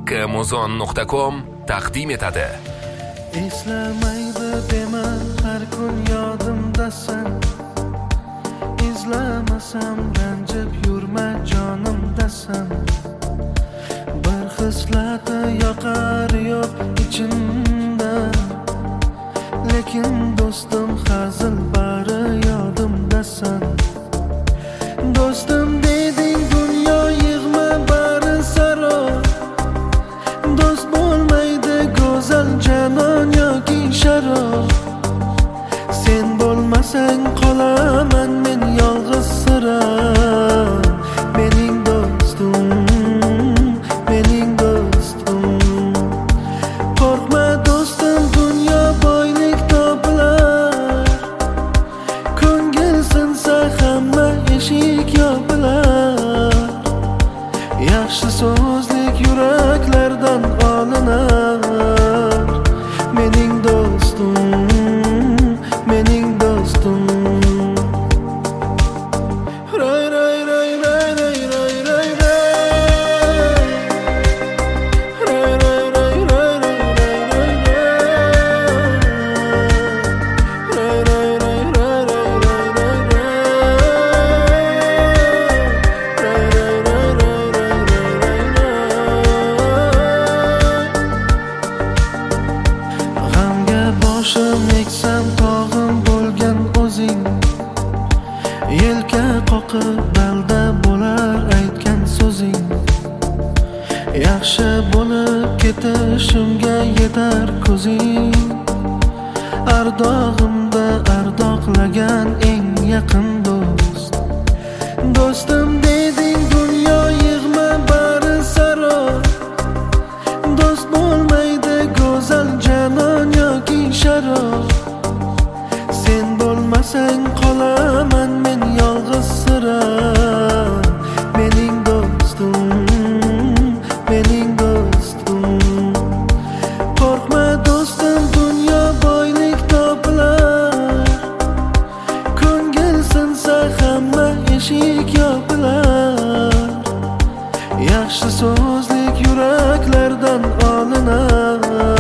kmuzon.com taqdim etadi. Eslamaydi dema, har kun yodimdasan. Izlamasam ranjib yurma jonimdasan. Bir xislati yoqar yo'q ichimda, lekin do'stim hazil bari yodimdasan. Do'stim deding dunyo yig'ma bari saro. Do'st bo'lmaydi go'zal janon yoki sharob. Sen bo'lmasang qolaman men yolg'iz sira. Mening do'stim, mening do'stim. Qo'rqma do'stim, dunyo boylik topilar. Ko'ngil sinsa hamma eshik yopilar. Yaxshi so'zlik yuraklardan olinar. Mening do'stim, mening do'stim. Ray ray ray ray ray ray ray ray. Ray ray ray ray ray ray ray. Ray ray ray ray ray ray ray. Ray ray ray ray ray ray. G'amga boshim eksam tog'im bo'lgan o'zing. Yelka qoqib dalda bo'lar aytgan so'zing. Yaxshi bo'lib ketishimga yetar ko'zing. Ardog'imda ardoqlagan eng yaqin do'st. Do'stim deding dunyo yig'ma bari saro. Do'st bo'lmaydi go'zal janon yoki sharob. Sen bo'lmasang qolaman men yolg'iz sira. Mening do'stim, mening do'stim. Qo'rqma do'stim, dunyo boylik topilar. Ko'ngil sinsa hamma eshik yopilar. Yaxshi so'zlik yuraklardan olinar.